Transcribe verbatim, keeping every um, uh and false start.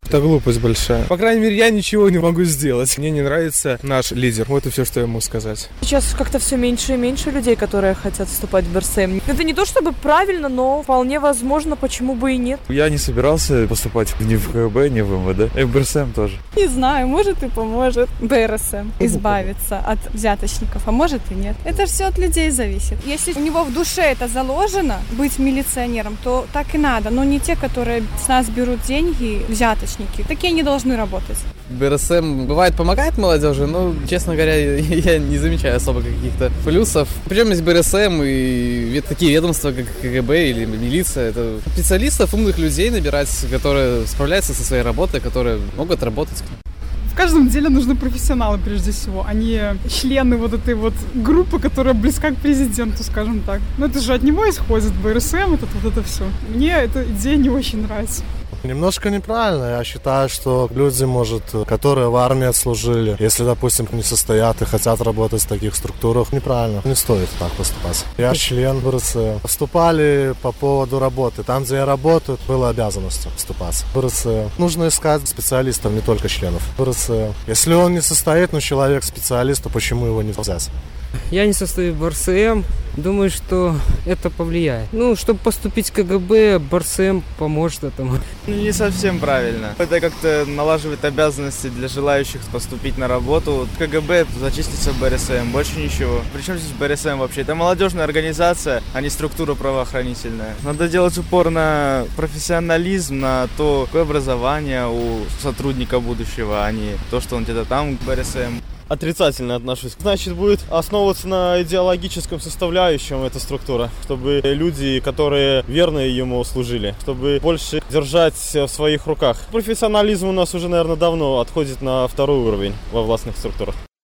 Это глупость большая. По крайней мере, я ничего не могу сделать. Мне не нравится наш лидер. Вот и все, что я могу сказать. Сейчас как-то все меньше и меньше людей, которые хотят вступать в БРСМ. Это не то чтобы правильно, но вполне возможно, почему бы и нет. Я не собирался поступать ни в КГБ, ни в МВД. И в БРСМ тоже. Не знаю, может и поможет БРСМ избавиться от взяточников, а может и нет. Это все от людей зависит. Если у него в душе это заложено, быть милиционером, то так и надо. Но не те, которые с нас берут деньги, взяточники. Такие не должны работать. БРСМ бывает помогает молодежи, но, честно говоря, я не замечаю особо каких-то плюсов. Причем есть БРСМ и такие ведомства, как КГБ или милиция. Это специалистов, умных людей набирать, которые справляются со своей работой, которые могут работать. В каждом деле нужны профессионалы, прежде всего, а не члены вот этой вот группы, которая близка к президенту, скажем так. Но это же от него исходит, БРСМ, это вот это все. Мне эта идея не очень нравится. Немножко неправильно. Я считаю, что люди, может, которые в армии отслужили, если, допустим, не состоят и хотят работать в таких структурах, неправильно. Не стоит так поступать. Я член БРСМ. Вступали по поводу работы. Там, где я работаю, было обязанностью вступать. БРСМ. Нужно искать специалистов, не только членов БРСМ. Если он не состоит, но человек специалист, то почему его не взять? Я не состою в БРСМ. Думаю, что это повлияет. Ну, чтобы поступить в КГБ, БРСМ поможет этому. Не совсем правильно. Это как-то налаживает обязанности для желающих поступить на работу. КГБ зачислится в БРСМ, больше ничего. Причем здесь БРСМ вообще? Это молодежная организация, а не структура правоохранительная. Надо делать упор на профессионализм, на то, какое образование у сотрудника будущего, а не то, что он где-то там в БРСМ. Отрицательно отношусь. Значит, будет основываться на идеологическом составляющем эта структура, чтобы люди, которые верно ему служили, чтобы больше держать в своих руках. Профессионализм у нас уже, наверное, давно отходит на второй уровень во властных структурах.